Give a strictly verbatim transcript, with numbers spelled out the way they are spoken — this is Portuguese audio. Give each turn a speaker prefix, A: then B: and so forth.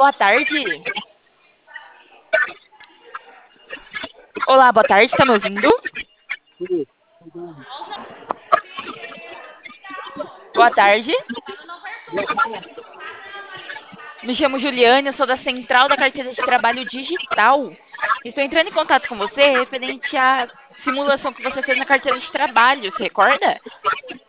A: boa tarde. Olá, boa tarde, tá me ouvindo? Boa tarde. Me chamo Juliane, eu sou da Central da Carteira de Trabalho Digital. Estou entrando em contato com você referente à simulação que você fez na carteira de trabalho, se recorda?